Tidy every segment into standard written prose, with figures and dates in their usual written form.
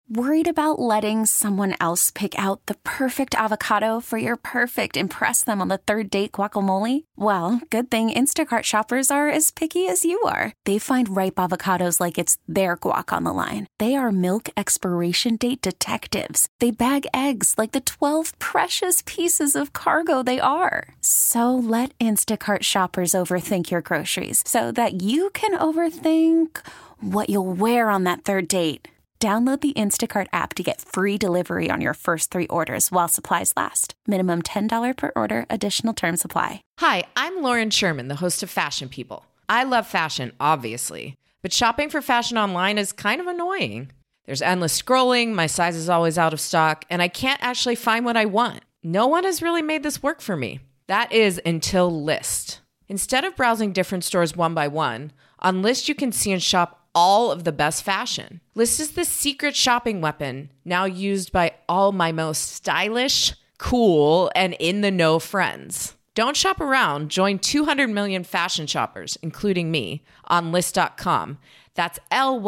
Worried about letting someone else pick out the perfect avocado for your perfect impress them on the third date guacamole? Well, good thing Instacart shoppers are as picky as you are. They find ripe avocados like it's their guac on the line. They are milk expiration date detectives. They bag eggs like the 12 precious pieces of cargo they are. So let Instacart shoppers overthink your groceries so that you can overthink what you'll wear on that third date. Download the Instacart app to get free delivery on your first 3 orders while supplies last. Minimum $10 per order. Additional terms apply. Hi, I'm Lauren Sherman, the host of Fashion People. I love fashion, obviously, but shopping for fashion online is kind of annoying. There's endless scrolling, my size is always out of stock, and I can't actually find what I want. No one has really made this work for me. That is until Lyst. Instead of browsing different stores one by one, on Lyst you can see and shop all of the best fashion. Lyst is the secret shopping weapon now used by all my most stylish, cool, and in-the-know friends. Don't shop around. Join 200 million fashion shoppers, including me, on Lyst.com. That's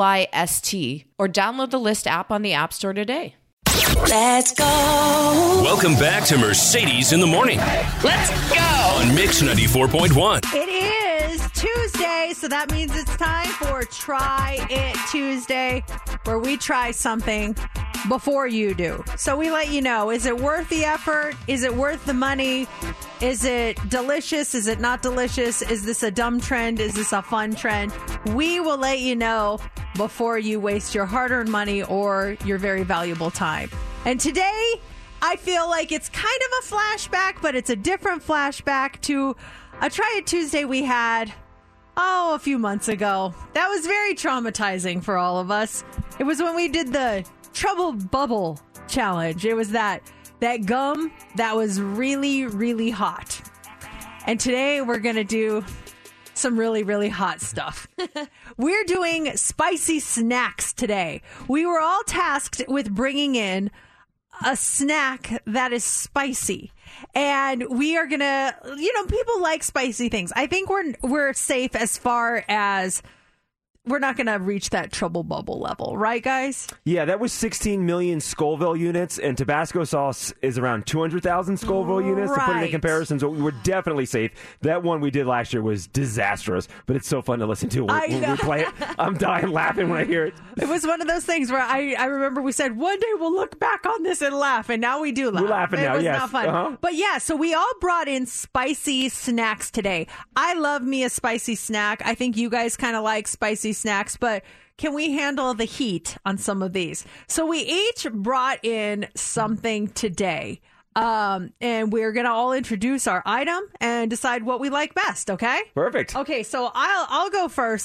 Lyst, or download the Lyst app on the App Store today. Let's go. Welcome back to Mercedes in the Morning. Let's go. On Mix 94.1. It is Tuesday, so that means it's time for Try It Tuesday, where we try something before you do. So we let you know, is it worth the effort? Is it worth the money? Is it delicious? Is it not delicious? Is this a dumb trend? Is this a fun trend? We will let you know before you waste your hard-earned money or your very valuable time. And today, I feel like it's kind of a flashback, but it's a different flashback to a Try It Tuesday we had, a few months ago. That was very traumatizing for all of us. It was when we did the Trouble Bubble Challenge. It was that gum that was really, really hot. And today we're going to do some really, really hot stuff. We're doing spicy snacks today. We were all tasked with bringing in a snack that is spicy. And we are going to, people like spicy things. I think we're safe as far as we're not going to reach that trouble bubble level, right, guys? Yeah, that was 16 million Scoville units, and Tabasco sauce is around 200,000 Scoville units, to put it in comparison. So we're definitely safe. That one we did last year was disastrous, but it's so fun to listen to when we play it. I'm dying laughing when I hear it. It was one of those things where I remember we said, one day we'll look back on this and laugh, and now we do laugh. We're laughing now, yes. It was not fun. Uh-huh. But yeah, so we all brought in spicy snacks today. I love me a spicy snack. I think you guys kind of like spicy snacks, but can we handle the heat on some of these? So we each brought in something today, and we're going to all introduce our item and decide what we like best, okay? Perfect. Okay, so I'll go first.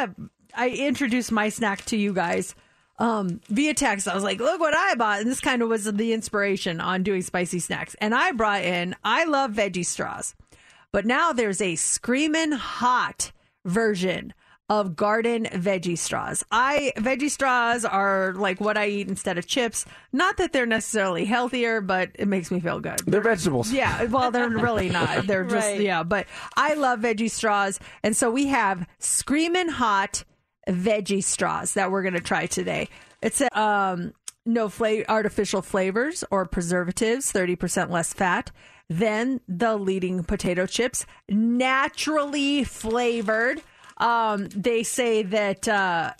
I introduced my snack to you guys via text. I was like, look what I bought, and this kind of was the inspiration on doing spicy snacks. And I brought in, I love veggie straws, but now there's a screaming hot version of garden veggie straws. Veggie straws are like what I eat instead of chips. Not that they're necessarily healthier, but it makes me feel good. They're vegetables. Yeah, well, they're really not. They're just, Right. yeah, but I love veggie straws. And so we have screaming hot veggie straws that we're going to try today. It's no artificial flavors or preservatives, 30% less fat than the leading potato chips, naturally flavored. They say that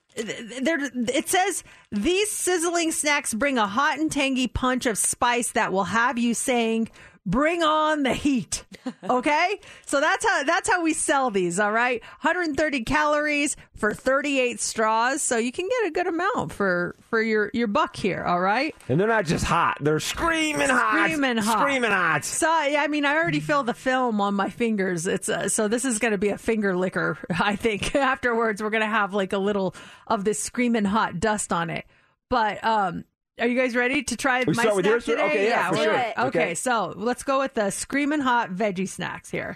it says these sizzling snacks bring a hot and tangy punch of spice that will have you saying, bring on the heat. Okay? So that's how we sell these, all right? 130 calories for 38 straws. So you can get a good amount for your buck here, all right? And they're not just hot. They're screaming hot. Screaming hot. Screaming hot. So, I mean, I already feel the film on my fingers. It's so this is going to be a finger licker, I think. Afterwards, we're going to have like a little of this screaming hot dust on it. But are you guys ready to try We my start with snack yours? today? Okay, yeah, for sure. Okay, so let's go with the screaming hot veggie snacks here.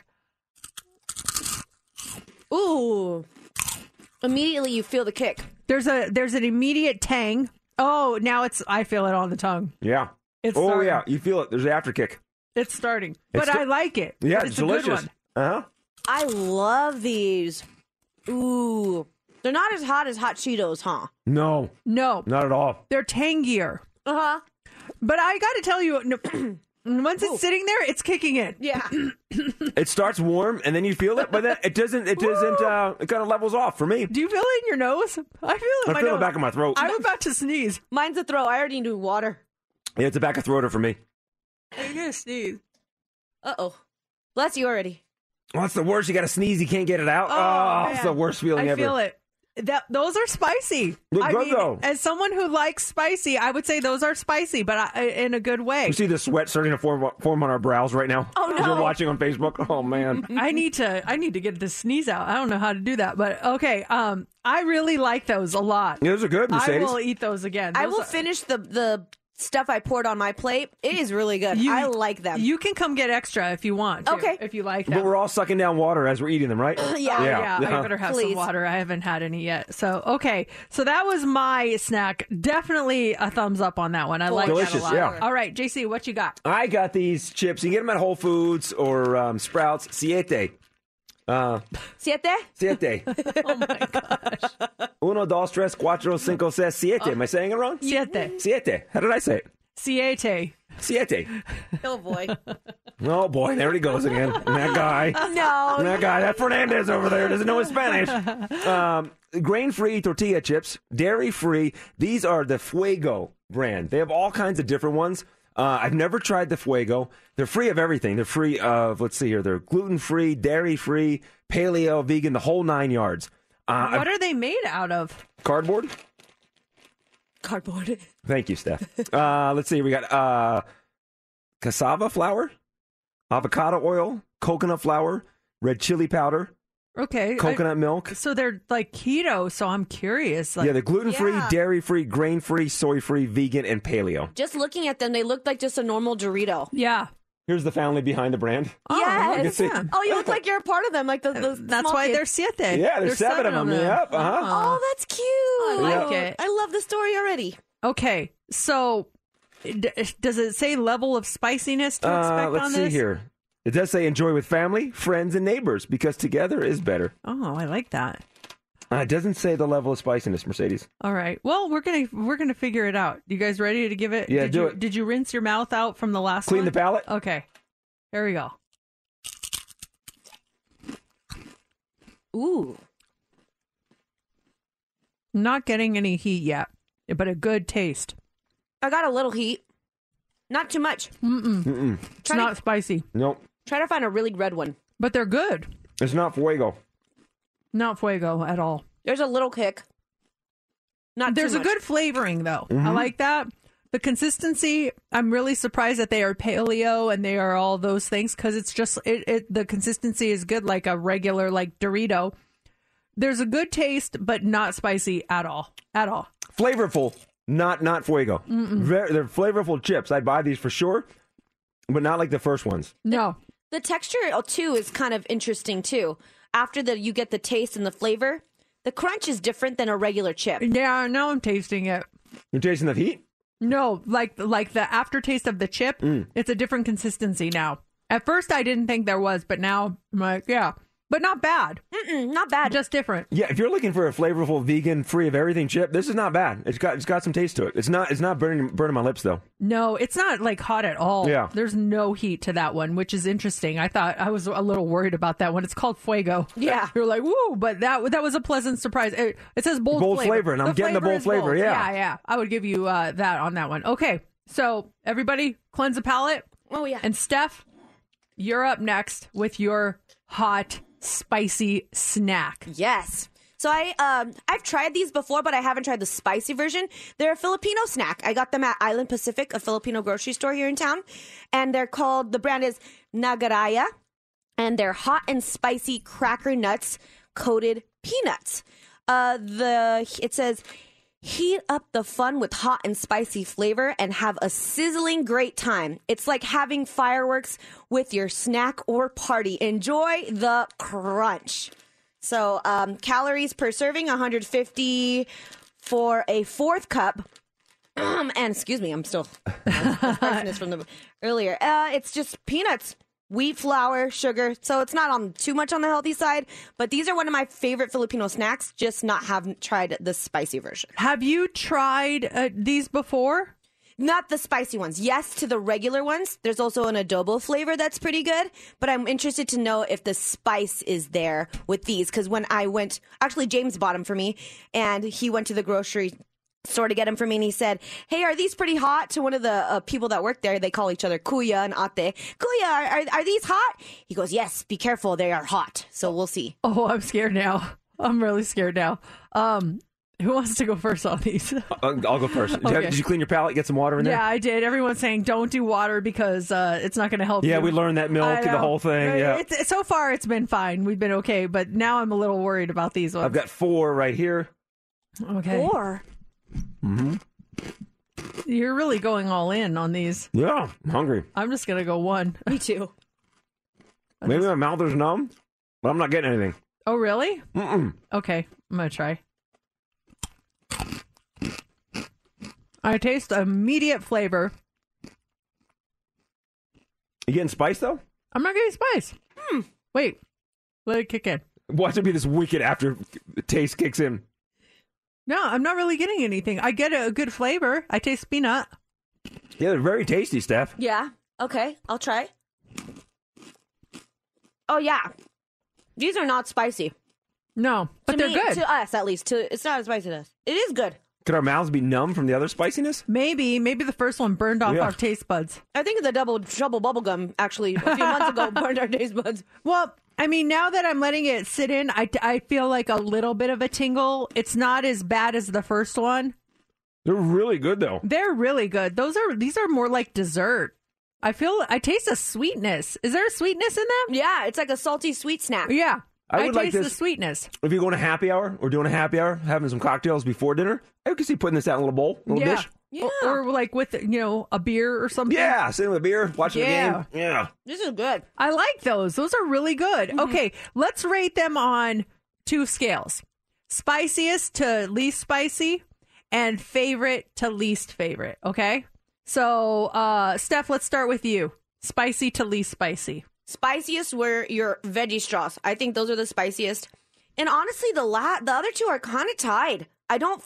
Ooh. Immediately you feel the kick. There's an immediate tang. Oh, now I feel it on the tongue. Yeah. It's oh, starting. yeah. You feel it. There's an after kick. It's starting. But I like it. Yeah, But it's a good delicious. one. Uh-huh. I love these. Ooh. They're not as hot as hot Cheetos, huh? No, No, not at all. they're tangier. Uh-huh. But I got to tell you, once it's sitting there, it's kicking in. Yeah. It starts warm and then you feel it, but then it doesn't. It kind of levels off for me. Do you feel it in your nose? I feel it in my I feel nose. the back of my throat. I'm about to sneeze. Mine's a throw. I already knew water. Yeah, it's a back of throater for me. I'm going to sneeze. Uh-oh. Bless you already. Oh, it's the worst. You got to sneeze. You can't get it out. Oh, it's man. the worst feeling I ever. feel it. Those are spicy. They're good, though. As someone who likes spicy, I would say those are spicy, but in a good way. You see the sweat starting to form on our brows right now? Oh, no. As you're watching on Facebook. Oh, man. I need to get this sneeze out. I don't know how to do that, but okay. I really like those a lot. Yeah, those are good, I Mercedes. will eat those again. I Those will are- finish the stuff I poured on my plate. It is really good. I like them. You can come get extra if you want. To, Okay. If you like But them. we're all sucking down water as we're eating them, right? Yeah. Yeah, Yeah. I better have Please. some water. I haven't had any yet. So, okay. So that was my snack. Definitely a thumbs up on that one. I like that Delicious, a lot. yeah. All right, JC, what you got? I got these chips. You can get them at Whole Foods or Sprouts. Siete. Siete? Siete. Oh my gosh. Uno, dos, tres, cuatro, cinco, seis, siete. Am I saying it wrong? Siete. Siete. How did I say it? Siete. Siete. Oh, boy. Oh, boy. There he goes again. That guy. No. That guy. That Fernandez over there doesn't know his Spanish. Grain-free tortilla chips. Dairy-free. These are the Fuego brand. They have all kinds of different ones. I've never tried the Fuego. They're free of everything. They're free of, let's see here, they're gluten-free, dairy-free, paleo, vegan, the whole 9 yards. What are they made out of? Cardboard? Cardboard. Thank you, Steph. Let's see. We got cassava flour, avocado oil, coconut flour, red chili powder, Okay. coconut milk. So they're like keto, so I'm curious. Like, Yeah, they're gluten-free, Yeah. dairy-free, grain-free, soy-free, vegan, and paleo. Just looking at them, they look like just a normal Dorito. yeah. Here's the family behind the brand. Yes. You can see- Oh, you look like you're a part of them, like the That's small why kids. they're siete. Yeah, there's seven of them. Yep, uh-huh. Oh, that's cute. I like it. I love the story already. Okay, so does it say level of spiciness to expect Let's on see this? here. It does say enjoy with family, friends, and neighbors because together is better. Oh, I like that. It doesn't say the level of spiciness, Mercedes. All right. Well, we're gonna figure it out. You guys ready to give it? Yeah, did do you, it. Did you rinse your mouth out from the last Clean one? the palate. Okay. Here we go. Ooh. Not getting any heat yet, but a good taste. I got a little heat. Not too much. It's not spicy, Nope. Try to find a really red one. but they're good. It's not Fuego. Not fuego at all. There's a little kick. Not There's too a much. good flavoring though. Mm-hmm. I like that. The consistency, I'm really surprised that they are paleo and they are all those things because it's just the consistency is good like a regular like Dorito. There's a good taste, but not spicy at all. At all. Flavorful, not Fuego. They're flavorful chips. I'd buy these for sure, but not like the first ones. No. The texture too is kind of interesting too. After you get the taste and the flavor, the crunch is different than a regular chip. Yeah, now I'm tasting it. You're tasting the heat? No, like the aftertaste of the chip, it's a different consistency now. At first I didn't think there was, but now I'm like, yeah. But not bad. Not bad. Just different. Yeah, if you're looking for a flavorful, vegan, free of everything chip, this is not bad. It's got some taste to it. It's not burning my lips though. No, it's not like hot at all. Yeah. There's no heat to that one, which is interesting. I was a little worried about that one. It's called Fuego. Yeah. You're like, woo, but that was a pleasant surprise. It says bold, Bold flavor, and I'm getting the bold is flavor, yeah. Yeah. I would give you that on that one. Okay. So everybody cleanse the palate. Oh, yeah. And Steph, you're up next with your hot, spicy snack. Yes. So I've tried these before, but I haven't tried the spicy version. They're a Filipino snack. I got them at Island Pacific, a Filipino grocery store here in town. And the brand is Nagaraya. And they're hot and spicy cracker nuts coated peanuts. It says, heat up the fun with hot and spicy flavor and have a sizzling great time. It's like having fireworks with your snack or party. Enjoy the crunch. So, calories per serving, 150 for a fourth cup. And excuse me, I'm still this from the earlier. It's just peanuts. wheat flour, sugar. So it's not on too much on the healthy side. But these are one of my favorite Filipino snacks. Just haven't tried the spicy version. Have you tried these before? Not the spicy ones. Yes, to the regular ones. There's also an adobo flavor that's pretty good. But I'm interested to know if the spice is there with these. Because when I went, actually James bought them for me. And he went to the grocery store to get them for me. And he said, hey, are these pretty hot? To one of the people that work there. They call each other Kuya and Ate. Kuya, are these hot? He goes, yes, be careful. They are hot. So we'll see. Oh, I'm scared now. I'm really scared now. Who wants to go first on these? I'll go first. Okay. Did you clean your palate? Get some water in there? Yeah, I did. Everyone's saying don't do water because it's not going to help you. Yeah, we learned that milk and the whole thing. Yeah. So far, it's been fine. We've been okay, but now I'm a little worried about these ones. I've got 4 right here. Okay. 4? Mm-hmm. You're really going all in on these. Yeah, I'm hungry. I'm just going to go 1. Me too. Maybe my mouth is numb, but I'm not getting anything. Oh, really? Mm-mm. Okay, I'm going to try. I taste immediate flavor. You getting spice, though? I'm not getting spice. Wait. Let it kick in. Watch it be this wicked after the taste kicks in. No, I'm not really getting anything. I get a good flavor. I taste peanut. Yeah, they're very tasty, Steph. Yeah. Okay. I'll try. Oh, yeah. These are not spicy. No, but they're good. To us, at least. It's not as spicy to us. It is good. Could our mouths be numb from the other spiciness? Maybe the first one burned off our taste buds. I think the double trouble bubblegum, actually, a few months ago, burned our taste buds. Well, I mean, now that I'm letting it sit in, I feel like a little bit of a tingle. It's not as bad as the first one. They're really good, though. They're really good. These are more like dessert. I taste a sweetness. Is there a sweetness in them? Yeah, it's like a salty sweet snack. Yeah. I would like taste the this. sweetness. If you're going to happy hour or doing a happy hour, having some cocktails before dinner, I could see putting this out in a little bowl, a little dish. Yeah. Or like with, a beer or something. Yeah, sitting with a beer, watching the game. Yeah. This is good. I like those. Those are really good. Mm-hmm. Okay, let's rate them on 2 scales. Spiciest to least spicy and favorite to least favorite, okay? So, Steph, let's start with you. Spicy to least spicy. Spiciest were your veggie straws. I think those are the spiciest. And honestly, the other 2 are kind of tied. I don't...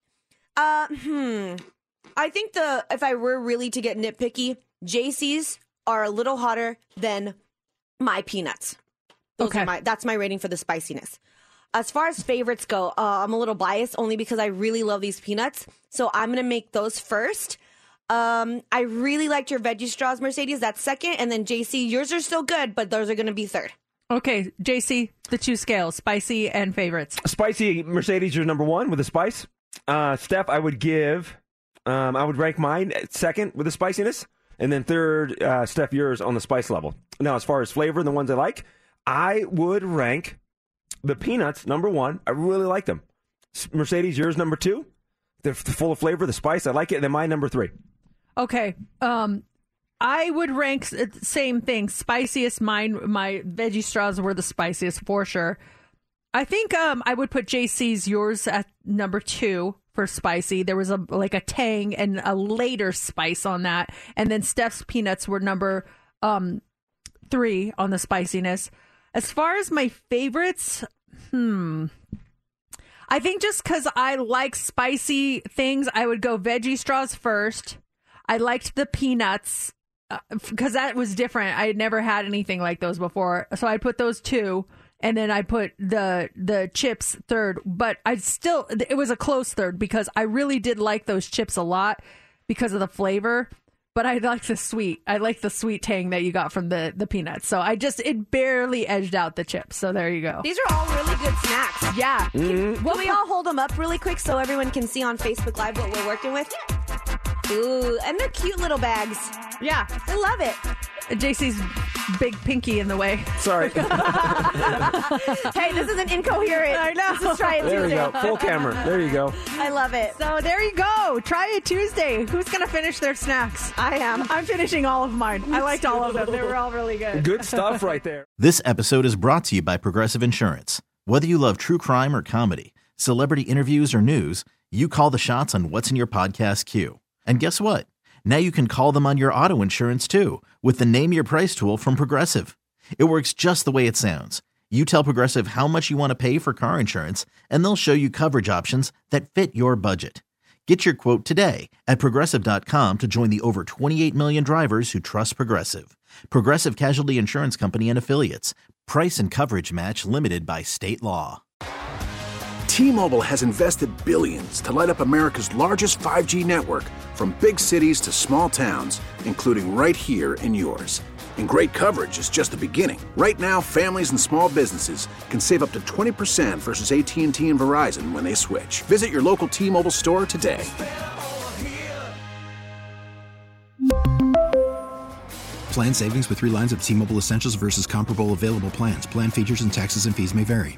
I think if I were really to get nitpicky, JC's are a little hotter than my peanuts. That's my rating for the spiciness. As far as favorites go, I'm a little biased only because I really love these peanuts. So I'm going to make those first. I really liked your veggie straws, Mercedes. That's second. And then JC, yours are still good, but those are going to be third. Okay, JC, the 2 scales, spicy and favorites. Spicy, Mercedes, you're number 1 with the spice. Steph, I would rank mine second with the spiciness. And then third, Steph, yours on the spice level. Now, as far as flavor and the ones I like, I would rank the peanuts number 1. I really like them. Mercedes, yours number 2. They're full of flavor, the spice. I like it. And then mine number 3. Okay. I would rank same thing. Spiciest, my veggie straws were the spiciest for sure. I think I would put JC's, yours at number 2 for spicy. There was a tang and a later spice on that. And then Steph's peanuts were number 3 on the spiciness. As far as my favorites, I think just because I like spicy things, I would go veggie straws first. I liked the peanuts because that was different. I had never had anything like those before. So I'd put those 2. And then I put the chips third. But it was a close third because I really did like those chips a lot because of the flavor. But I like the sweet. I like the sweet tang that you got from the peanuts. So it barely edged out the chips. So there you go. These are all really good snacks. Yeah. Mm-hmm. Will we all hold them up really quick so everyone can see on Facebook Live what we're working with? Ooh, and they're cute little bags. Yeah. I love it. JC's big pinky in the way. Sorry. Hey, this is an incoherent. I know. This is Try It Tuesday. There you go. Full camera. There you go. I love it. So there you go. Try It Tuesday. Who's going to finish their snacks? I am. I'm finishing all of mine. I liked all of them. They were all really good. Good stuff right there. This episode is brought to you by Progressive Insurance. Whether you love true crime or comedy, celebrity interviews or news, you call the shots on what's in your podcast queue. And guess what? Now you can call them on your auto insurance too with the Name Your Price tool from Progressive. It works just the way it sounds. You tell Progressive how much you want to pay for car insurance, and they'll show you coverage options that fit your budget. Get your quote today at Progressive.com to join the over 28 million drivers who trust Progressive. Progressive Casualty Insurance Company and Affiliates. Price and coverage match limited by state law. T-Mobile has invested billions to light up America's largest 5G network, from big cities to small towns, including right here in yours. And great coverage is just the beginning. Right now, families and small businesses can save up to 20% versus AT&T and Verizon when they switch. Visit your local T-Mobile store today. Plan savings with 3 lines of T-Mobile Essentials versus comparable available plans. Plan features and taxes and fees may vary.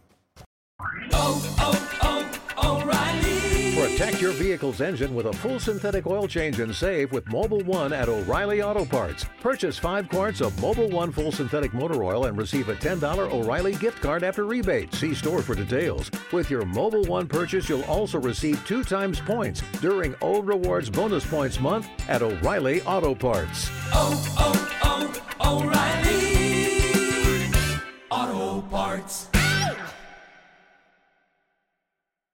Protect your vehicle's engine with a full synthetic oil change and save with Mobil 1 at O'Reilly Auto Parts. Purchase 5 quarts of Mobil 1 full synthetic motor oil and receive a $10 O'Reilly gift card after rebate. See store for details. With your Mobil 1 purchase, you'll also receive 2 times points during O Rewards Bonus Points Month at O'Reilly Auto Parts. O'Reilly.